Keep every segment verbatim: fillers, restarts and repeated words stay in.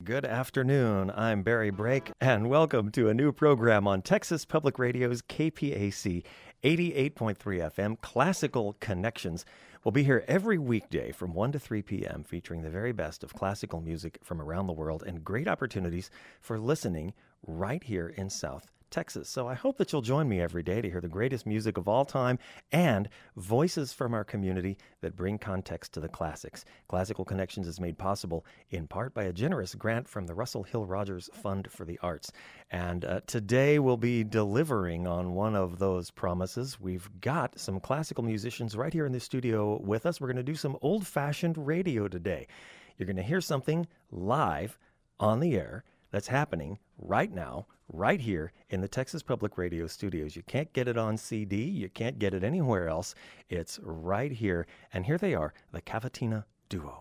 Good afternoon. I'm Barry Brake, and welcome to a new program on Texas Public Radio's K P A C eighty-eight point three F M, Classical Connections. We'll be here every weekday from one to three p.m., featuring the very best of classical music from around the world and great opportunities for listening right here in South Texas. So I hope that you'll join me every day to hear the greatest music of all time and voices from our community that bring context to the classics. Classical Connections is made possible in part by a generous grant from the Russell Hill Rogers Fund for the Arts. And uh, today we'll be delivering on one of those promises. We've got some classical musicians right here in the studio with us. We're going to do some old-fashioned radio today. You're going to hear something live on the air that's happening right now, right here in the Texas Public Radio studios. You can't get it on C D. You can't get it anywhere else. It's right here. And here they are, the Cavatina Duo.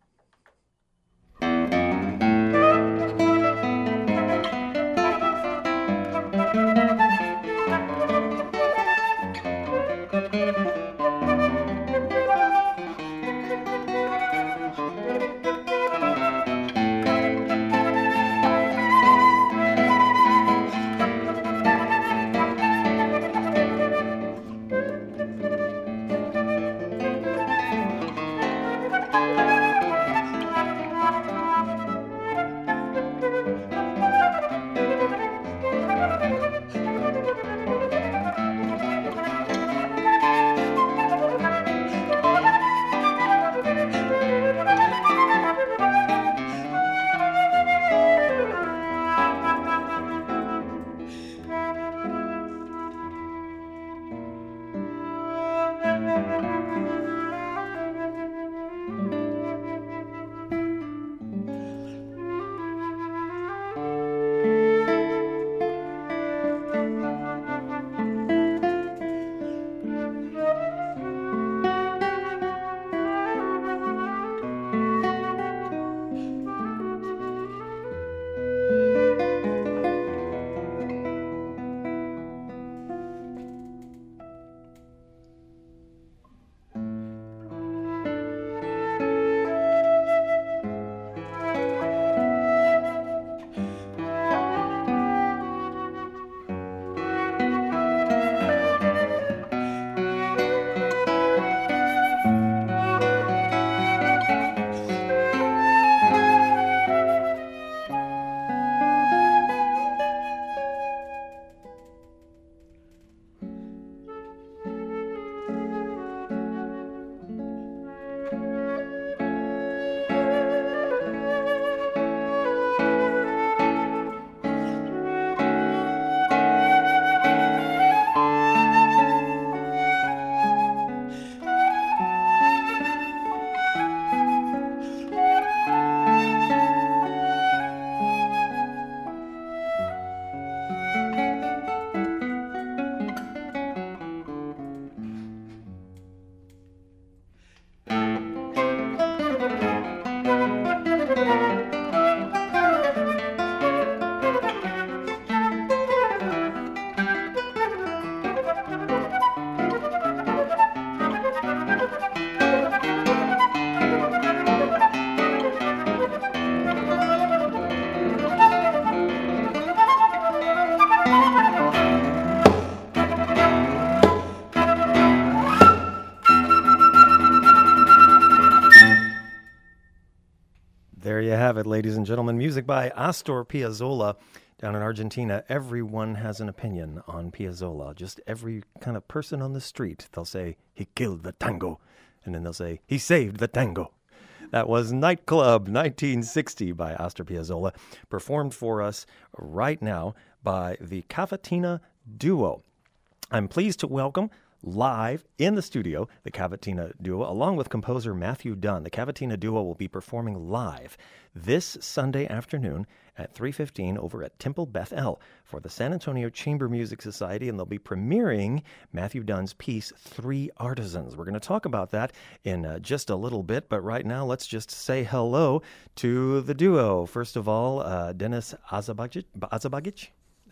There you have it, ladies and gentlemen. Music by Astor Piazzolla. Down in Argentina, everyone has an opinion on Piazzolla. Just every kind of person on the street, they'll say, he killed the tango. And then they'll say, he saved the tango. That was Nightclub nineteen sixty by Astor Piazzolla, performed for us right now by the Cavatina Duo. I'm pleased to welcome live in the studio, the Cavatina Duo, along with composer Matthew Dunn. The Cavatina Duo will be performing live this Sunday afternoon at three fifteen over at Temple Beth El for the San Antonio Chamber Music Society, and they'll be premiering Matthew Dunn's piece, Three Artisans. We're going to talk about that in uh, just a little bit, but right now let's just say hello to the duo. First of all, uh, Denis Azabagic. Azabagic?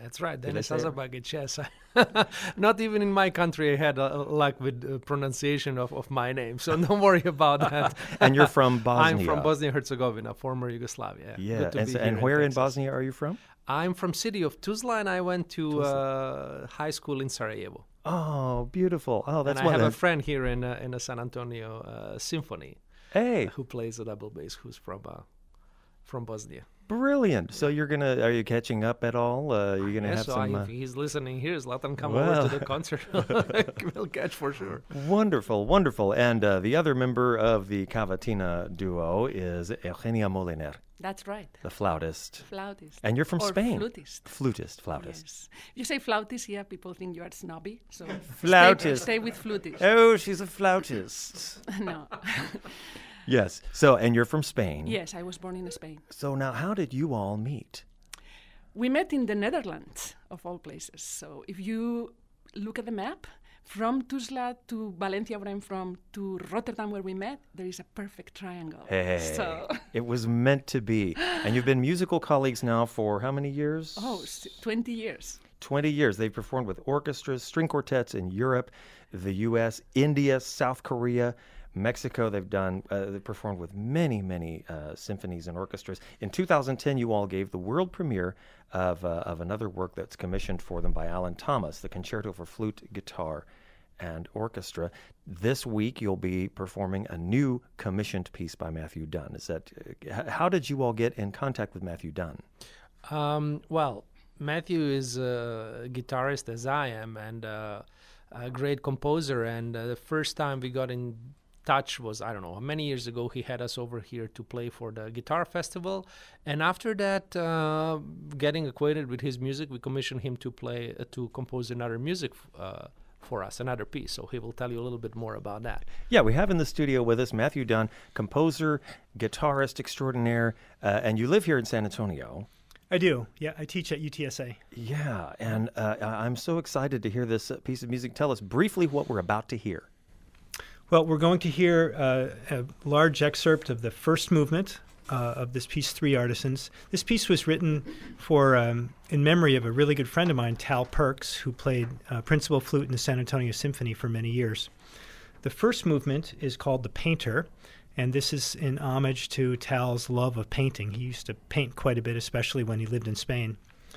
That's right, Did I Denis say it? Azabagic, yes. Not even in my country I had uh, luck with uh, pronunciation of, of my name, so don't worry about that. And you're from Bosnia. I'm from Bosnia-Herzegovina, former Yugoslavia. Yeah, Good to and, be so- here and in where in Texas. Bosnia are you from? I'm from city of Tuzla, and I went to uh, high school in Sarajevo. Oh, beautiful. Oh, that's and I one. have a that- friend here in uh, in the San Antonio uh, Symphony Hey, who plays the double bass, who's from uh, from Bosnia. brilliant. So you're gonna, are you catching up at all? Uh, you're gonna Yeah, have so some. I, Uh, if he's listening here, Zlatan, come Well. over to the concert. We'll catch for sure. Wonderful, wonderful. And uh, the other member of the Cavatina duo is Eugenia Moliner, That's right. the flautist. Flautist. And you're from or Spain. Flutist. Flutist, flautist. Yes. You say flautist here, people think you are snobby. So Flautist. Stay, stay with flutist. Oh, she's a flautist. No. Yes. So, and you're from Spain. Yes, I was born in Spain. So now, how did you all meet? We met in the Netherlands, of all places. So if you look at the map, from Tuzla to Valencia, where I'm from, to Rotterdam, where we met, there is a perfect triangle. Hey, So, it was meant to be. And you've been musical colleagues now for how many years? oh, s- twenty years. twenty years. They've performed with orchestras, string quartets in Europe, the U S, India, South Korea, Mexico. They've done. Uh, they've performed with many, many uh, symphonies and orchestras. In two thousand ten, you all gave the world premiere of uh, of another work that's commissioned for them by Alan Thomas, the Concerto for Flute, Guitar, and Orchestra. This week, you'll be performing a new commissioned piece by Matthew Dunn. Is that? Uh, h- how did you all get in contact with Matthew Dunn? Um, well, Matthew is a guitarist as I am, and uh, a great composer. And uh, the first time we got in touch was, I don't know, many years ago. He had us over here to play for the Guitar Festival. And after that, uh, getting acquainted with his music, we commissioned him to play, uh, to compose another music uh, for us, another piece. So he will tell you a little bit more about that. Yeah, we have in the studio with us Matthew Dunn, composer, guitarist extraordinaire, uh, and you live here in San Antonio. I do. Yeah, I teach at U T S A. Yeah, and uh, I- I'm so excited to hear this uh, piece of music. Tell us briefly what we're about to hear. Well, we're going to hear uh, a large excerpt of the first movement uh, of this piece, Three Artisans. This piece was written for um, in memory of a really good friend of mine, Tal Perks, who played uh, principal flute in the San Antonio Symphony for many years. The first movement is called The Painter, and this is in homage to Tal's love of painting. He used to paint quite a bit, especially when he lived in Spain.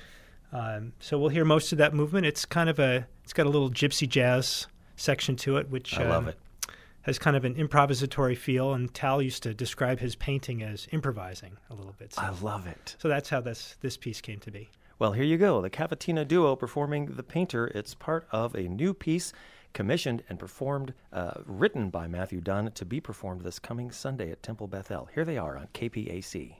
Um, so we'll hear most of that movement. It's kind of a, it's got a little gypsy jazz section to it, which I love um, it. has kind of an improvisatory feel, and Tal used to describe his painting as improvising a little bit. So, I love it. so that's how this this piece came to be. Well, here you go. The Cavatina duo performing The Painter. It's part of a new piece commissioned and performed, uh, written by Matthew Dunn, to be performed this coming Sunday at Temple Bethel. Here they are on K P A C.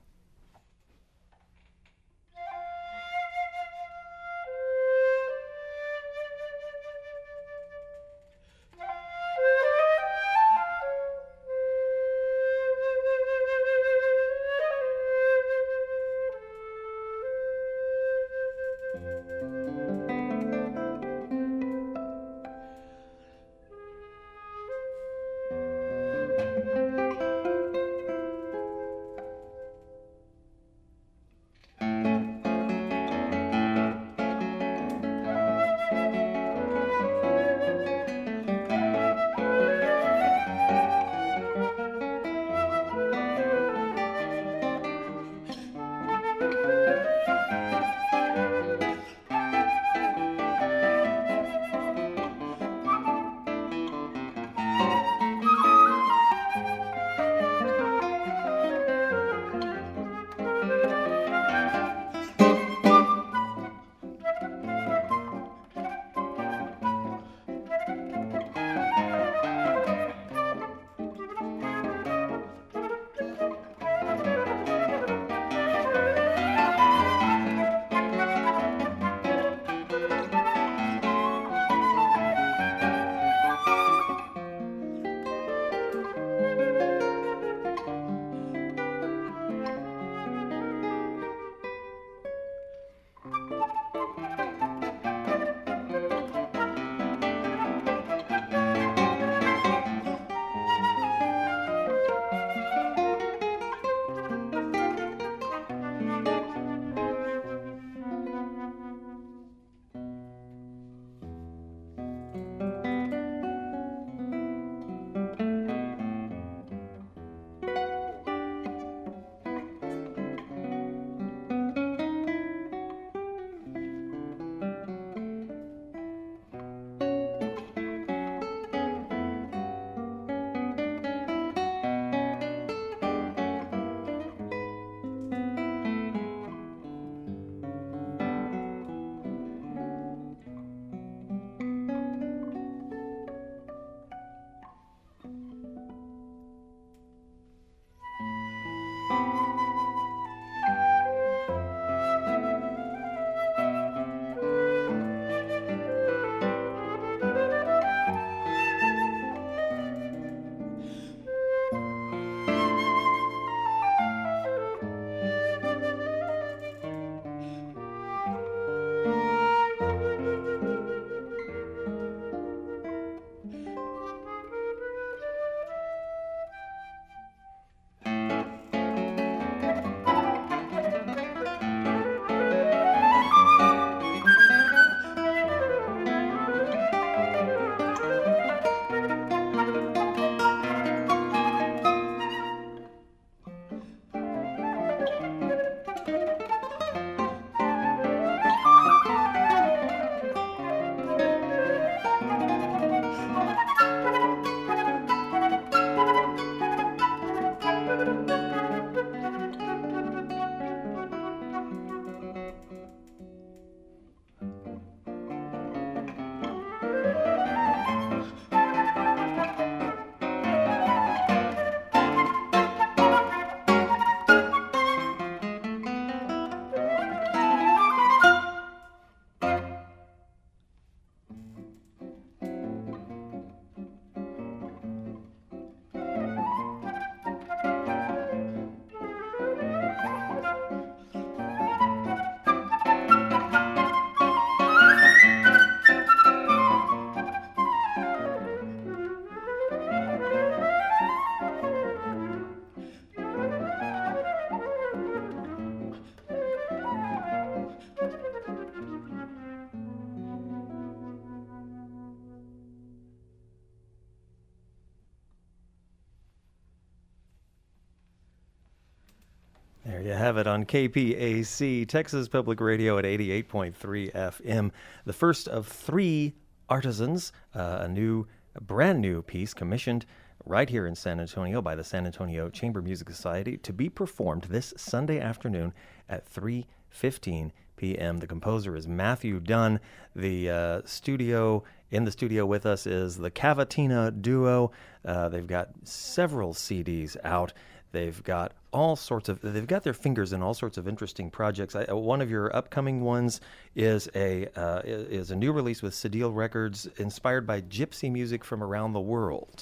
have it on K P A C, Texas Public Radio at eighty-eight point three F M. The first of three artisans, uh, a new, a brand new piece commissioned right here in San Antonio by the San Antonio Chamber Music Society to be performed this Sunday afternoon at three fifteen p.m. The composer is Matthew Dunn. The uh, studio, in the studio with us is the Cavatina Duo. Uh, they've got several C Ds out. They've got all sorts of, they've got their fingers in all sorts of interesting projects. I, one of your upcoming ones is a uh, is a new release with Cedille Records inspired by gypsy music from around the world.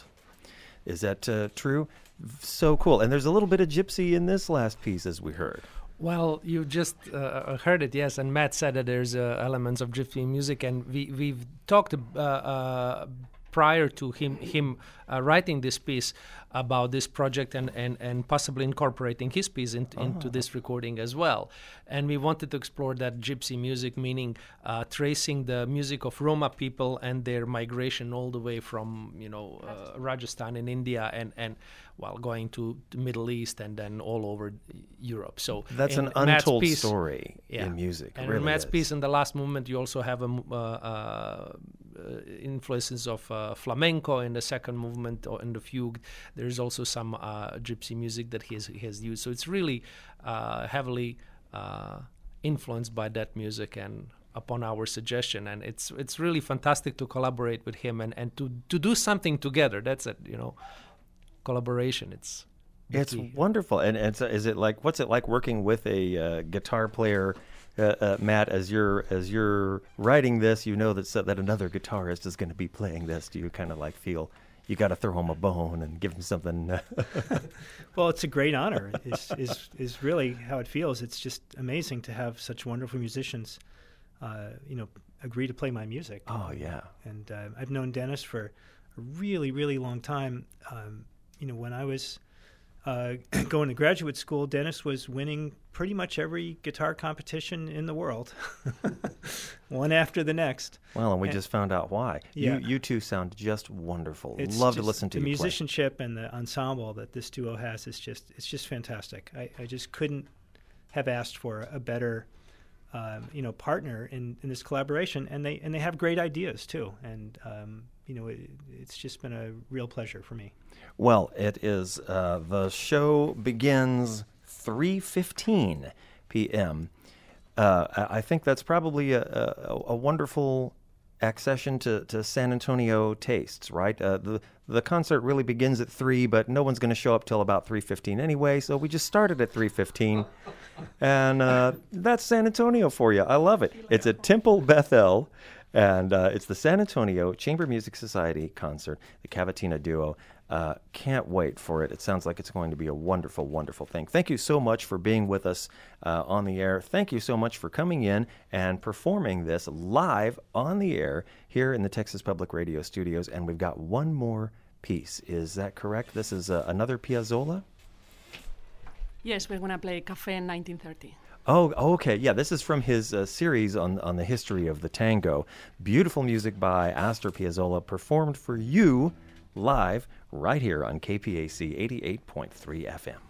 Is that uh, true? So cool. And there's a little bit of gypsy in this last piece, as we heard. Well, you just uh, heard it, yes. And Matt said that there's uh, elements of gypsy music, and we we've talked uh, uh, prior to him him uh, writing this piece about this project and, and, and possibly incorporating his piece in, oh. into this recording as well. And we wanted to explore that gypsy music, meaning uh, tracing the music of Roma people and their migration all the way from, you know, uh, Rajasthan in India and, and while going to the Middle East and then all over Europe. So that's an untold piece, story yeah. in music. And really in Matt's is. piece, in the last movement, you also have a, uh, uh, influences of uh, flamenco in the second movement or in the fugue. There's also some uh, gypsy music that he has, he has used. So it's really uh, heavily uh, influenced by that music and upon our suggestion. And it's it's really fantastic to collaborate with him and, and to, to do something together. That's it, you know, collaboration. It's it's key. Wonderful. And it's, is it like, what's it like working with a uh, guitar player, uh, uh, Matt, as you're as you're writing this, you know that so, that another guitarist is going to be playing this. Do you kind of like feel you got to throw him a bone and give him something? Well, it's a great honor. Is is is really how it feels. It's just amazing to have such wonderful musicians, uh, you know, agree to play my music. Oh yeah. And uh, I've known Dennis for a really really long time. Um, you know, when I was uh, going to graduate school, Dennis was winning pretty much every guitar competition in the world, one after the next. Well, and we and, just found out why. Yeah. You you two sound just wonderful. It's Love just to listen to the you play. musicianship and the ensemble that this duo has is just it's just fantastic. I, I just couldn't have asked for a better um, you know partner in, in this collaboration, and they and they have great ideas too. And um, you know it, it's just been a real pleasure for me. Well, it is. Uh, the show begins three fifteen p.m. Uh, I think that's probably a, a, a wonderful accession to, to San Antonio tastes, right? Uh, the the concert really begins at three, but no one's going to show up till about three fifteen anyway, so we just started at three fifteen, and uh, that's San Antonio for you. I love it. It's at Temple Bethel, and uh, it's the San Antonio Chamber Music Society concert, the Cavatina Duo. Uh, can't wait for it. It sounds like it's going to be a wonderful, wonderful thing. Thank you so much for being with us uh, on the air. Thank you so much for coming in and performing this live on the air here in the Texas Public Radio studios. And we've got one more piece. Is that correct? This is uh, another Piazzolla? Yes, we're going to play Café in nineteen thirty. Oh, okay. Yeah, this is from his uh, series on, on the history of the tango. Beautiful music by Astor Piazzolla, performed for you live right here on K P A C eighty-eight point three F M.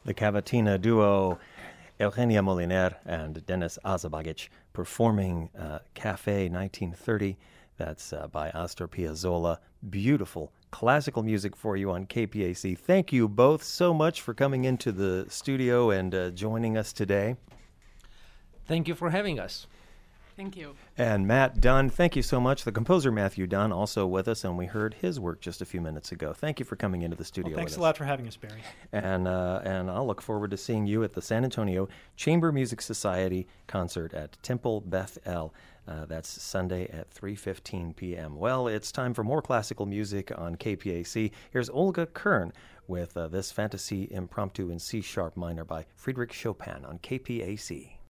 The Cavatina duo, Eugenia Moliner and Denis Azabagic, performing uh, Cafe nineteen thirty. That's uh, by Astor Piazzolla. Beautiful classical music for you on K P A C. Thank you both so much for coming into the studio and uh, joining us today. Thank you for having us. Thank you. And Matt Dunn, thank you so much. The composer Matthew Dunn also with us, and we heard his work just a few minutes ago. Thank you for coming into the studio Well, thanks with a us. lot for having us, Barry. And, uh, and I'll look forward to seeing you at the San Antonio Chamber Music Society concert at Temple Beth El. Uh, that's Sunday at three fifteen p.m. Well, it's time for more classical music on K P A C. Here's Olga Kern with uh, this fantasy impromptu in C-sharp minor by Friedrich Chopin on K P A C.